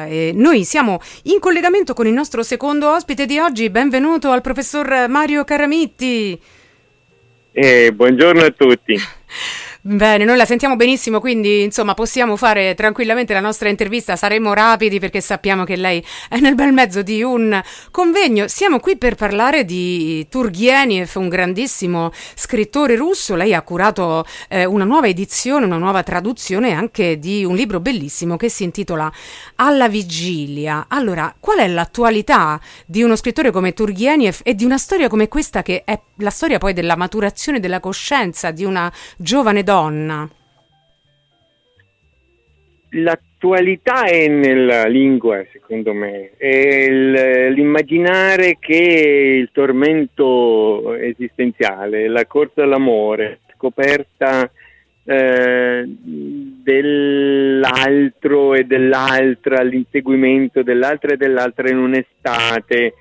E noi siamo in collegamento con il nostro secondo ospite di oggi. Benvenuto al professor Mario Caramitti. Buongiorno a tutti. Bene, noi la sentiamo benissimo, quindi insomma possiamo fare tranquillamente la nostra intervista, saremo rapidi perché sappiamo che lei è nel bel mezzo di un convegno. Siamo qui per parlare di Turgenev, un grandissimo scrittore russo. Lei ha curato una nuova edizione, una nuova traduzione anche di un libro bellissimo che si intitola Alla vigilia. Allora, qual è l'attualità di uno scrittore come Turgenev e di una storia come questa, che è la storia poi della maturazione della coscienza di una giovane donna? L'attualità è nella lingua, secondo me, è l'immaginare che il tormento esistenziale, la corsa all'amore, scoperta dell'altro e dell'altra, l'inseguimento dell'altra e dell'altra in un'estate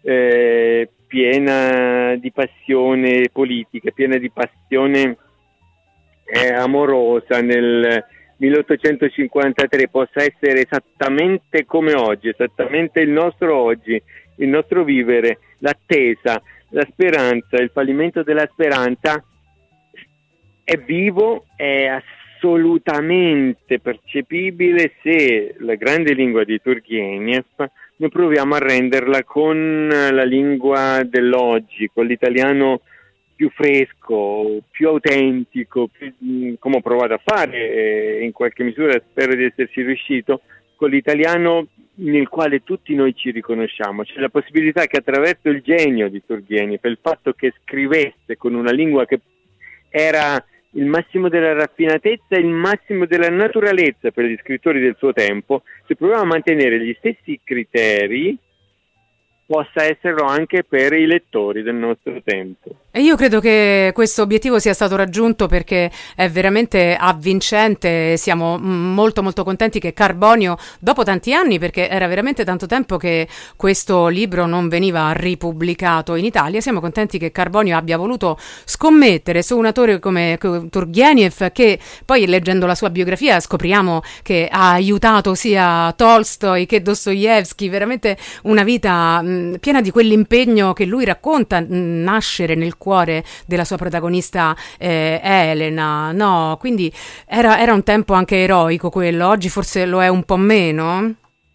piena di passione politica, piena di passione amorosa nel 1853 possa essere esattamente come oggi, esattamente il nostro oggi, il nostro vivere, l'attesa, la speranza, il fallimento della speranza è vivo, è assolutamente percepibile se la grande lingua di Turgenev noi proviamo a renderla con la lingua dell'oggi, con l'italiano più fresco, più autentico, come ho provato a fare, in qualche misura spero di esserci riuscito, con l'italiano nel quale tutti noi ci riconosciamo. C'è la possibilità che attraverso il genio di Turgenev, il fatto che scrivesse con una lingua che era il massimo della raffinatezza, il massimo della naturalezza per gli scrittori del suo tempo, se proviamo a mantenere gli stessi criteri, possa esserlo anche per i lettori del nostro tempo. E io credo che questo obiettivo sia stato raggiunto, perché è veramente avvincente. Siamo molto molto contenti che Carbonio, dopo tanti anni, perché era veramente tanto tempo che questo libro non veniva ripubblicato in Italia, siamo contenti che Carbonio abbia voluto scommettere su un autore come Turgenev, che poi leggendo la sua biografia scopriamo che ha aiutato sia Tolstoi che Dostoevsky, veramente una vita piena di quell'impegno che lui racconta nascere nel cuore della sua protagonista Elena, no? Quindi era un tempo anche eroico quello, oggi forse lo è un po' meno?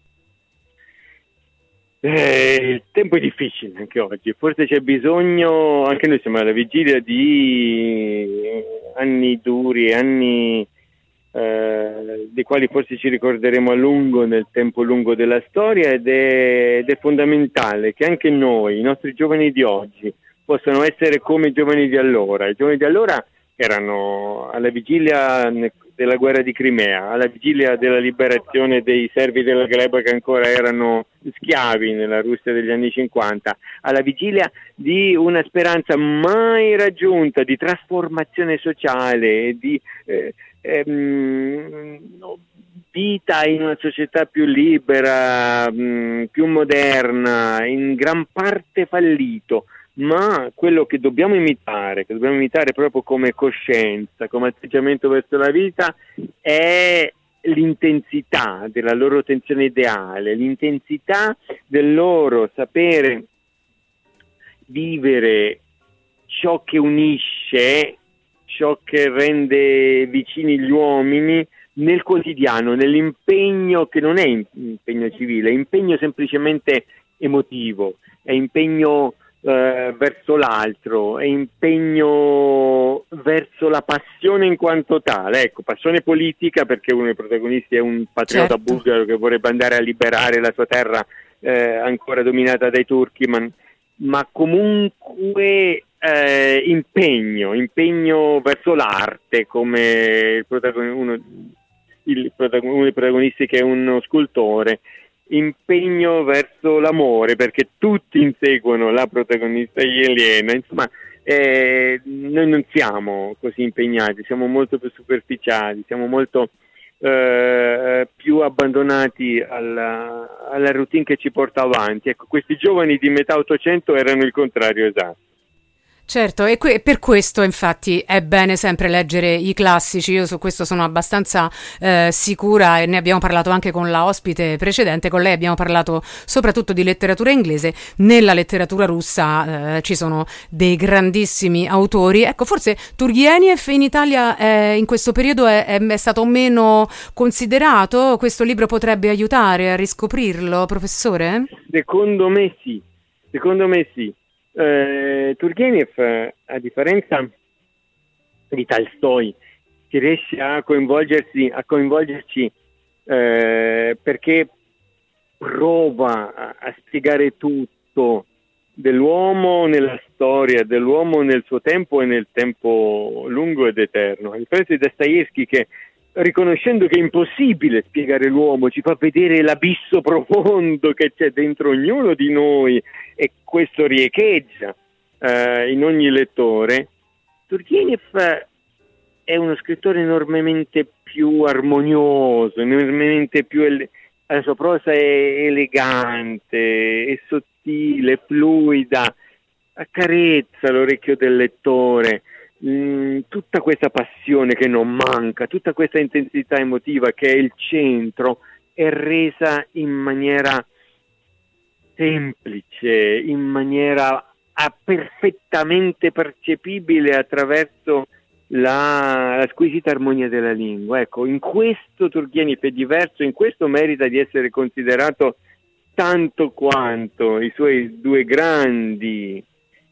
Il tempo è difficile anche oggi, forse c'è bisogno, anche noi siamo alla vigilia di anni duri, anni dei quali forse ci ricorderemo a lungo nel tempo lungo della storia, ed è fondamentale che anche noi, i nostri giovani di oggi, possano essere come i giovani di allora. I giovani di allora erano alla vigilia della guerra di Crimea, alla vigilia della liberazione dei servi della gleba che ancora erano schiavi nella Russia degli anni 50, alla vigilia di una speranza mai raggiunta di trasformazione sociale, di vita in una società più libera, più moderna, in gran parte fallito. Ma quello che dobbiamo imitare proprio come coscienza, come atteggiamento verso la vita, è l'intensità della loro tensione ideale, l'intensità del loro sapere vivere ciò che unisce, ciò che rende vicini gli uomini nel quotidiano, nell'impegno che non è impegno civile, è impegno semplicemente emotivo, è impegno verso l'altro, è impegno verso la passione in quanto tale, ecco, passione politica, perché uno dei protagonisti è un patriota bulgaro che vorrebbe andare a liberare la sua terra ancora dominata dai turchi, ma comunque impegno verso l'arte, come uno dei protagonisti che è uno scultore, impegno verso l'amore, perché tutti inseguono la protagonista Elena. Insomma, noi non siamo così impegnati, siamo molto più superficiali, siamo molto più abbandonati alla routine che ci porta avanti. Ecco, questi giovani di metà Ottocento erano il contrario esatto. Certo, e per questo infatti è bene sempre leggere i classici, io su questo sono abbastanza sicura e ne abbiamo parlato anche con la ospite precedente, con lei abbiamo parlato soprattutto di letteratura inglese, nella letteratura russa ci sono dei grandissimi autori, ecco forse Turgenev in Italia in questo periodo è stato meno considerato, questo libro potrebbe aiutare a riscoprirlo, professore? Secondo me sì. Turgenev, a differenza di Tolstoi, si riesce a coinvolgerci perché prova a spiegare tutto dell'uomo nella storia, dell'uomo nel suo tempo e nel tempo lungo ed eterno. A differenza di Dostoevskij, che riconoscendo che è impossibile spiegare l'uomo, ci fa vedere l'abisso profondo che c'è dentro ognuno di noi, e questo riecheggia in ogni lettore. Turgenev è uno scrittore enormemente più armonioso, enormemente più la sua prosa è elegante, è sottile, fluida, accarezza l'orecchio del lettore. Tutta questa passione che non manca, tutta questa intensità emotiva che è il centro, è resa in maniera semplice, in maniera perfettamente percepibile attraverso la squisita armonia della lingua. Ecco, in questo Turgenev è diverso, in questo merita di essere considerato tanto quanto i suoi due grandi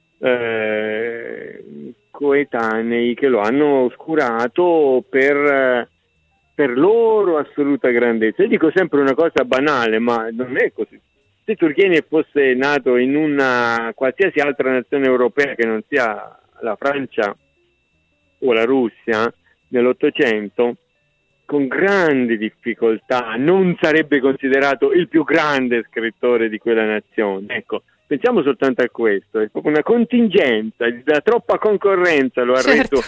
coetanei che lo hanno oscurato per loro assoluta grandezza. Io dico sempre una cosa banale, ma non è così. Se Turgenev fosse nato in una qualsiasi altra nazione europea che non sia la Francia o la Russia nell'Ottocento, con grandi difficoltà non sarebbe considerato il più grande scrittore di quella nazione. Ecco, pensiamo soltanto a questo, è proprio una contingenza, la troppa concorrenza lo ha reso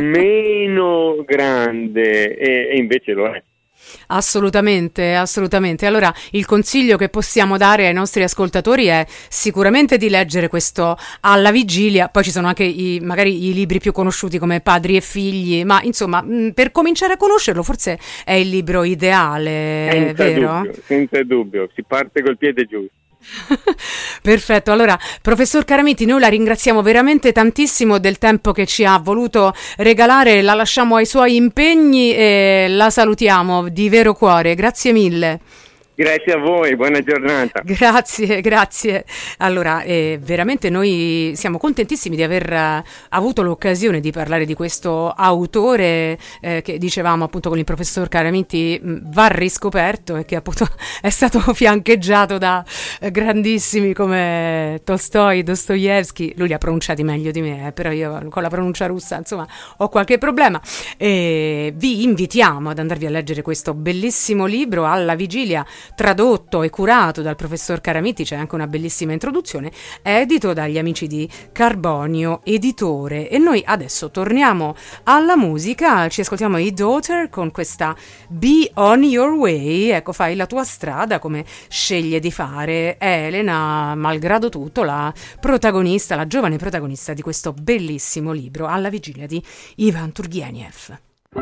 meno grande e invece lo è. Assolutamente, assolutamente. Allora, il consiglio che possiamo dare ai nostri ascoltatori è sicuramente di leggere questo Alla Vigilia, poi ci sono anche magari i libri più conosciuti come Padri e Figli, ma insomma, per cominciare a conoscerlo forse è il libro ideale, vero? Senza dubbio, si parte col piede giusto. Perfetto, allora professor Caramiti, noi la ringraziamo veramente tantissimo del tempo che ci ha voluto regalare, la lasciamo ai suoi impegni e la salutiamo di vero cuore, grazie mille. Grazie a voi, buona giornata. Grazie. Allora, veramente noi siamo contentissimi di aver avuto l'occasione di parlare di questo autore che dicevamo appunto con il professor Caramiti va riscoperto e che appunto è stato fiancheggiato da grandissimi come Tolstoi, Dostoevskij. Lui li ha pronunciati meglio di me, però io con la pronuncia russa insomma ho qualche problema. E vi invitiamo ad andarvi a leggere questo bellissimo libro Alla Vigilia, tradotto e curato dal professor Caramiti, c'è anche una bellissima introduzione, edito dagli amici di Carbonio Editore. E noi adesso torniamo alla musica, ci ascoltiamo i Daughter con questa Be On Your Way, ecco, fai la tua strada come sceglie di fare Elena, malgrado tutto la protagonista, la giovane protagonista di questo bellissimo libro Alla Vigilia di Ivan Turgenev.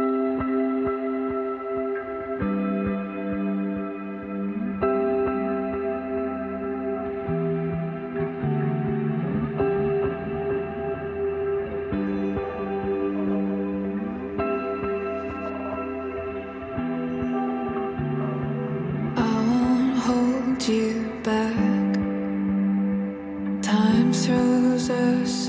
You back. Time throws us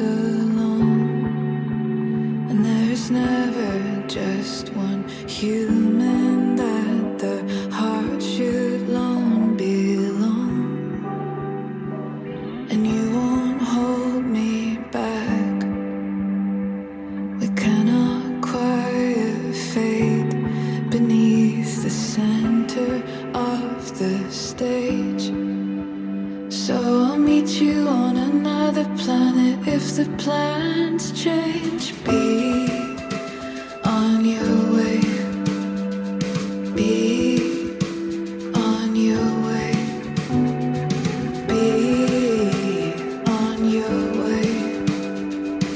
along, and there's never just one human that the heart should long belong. And you won't hold me back. We cannot quiet fate beneath the center of the stage. So I'll meet you on another planet if the plans change. Be on your way. Be on your way. Be on your way.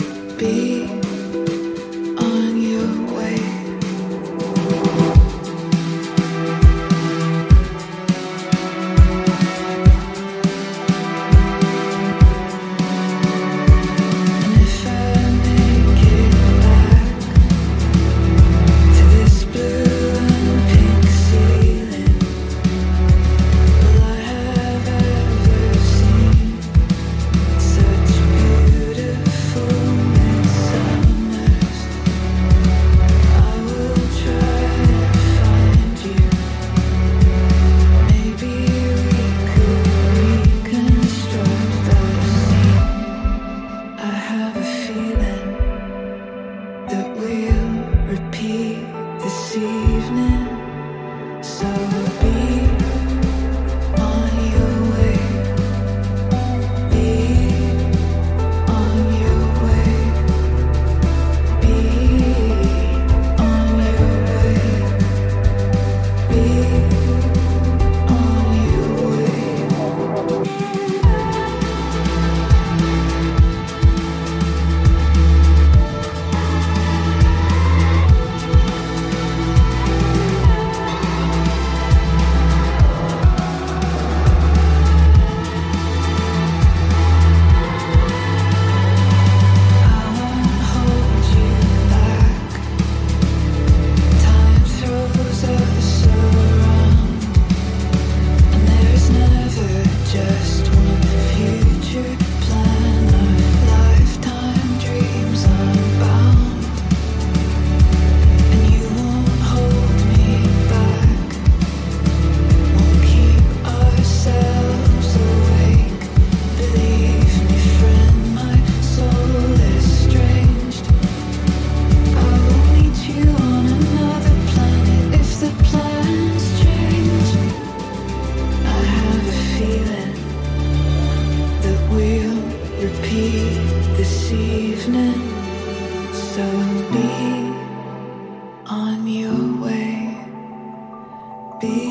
be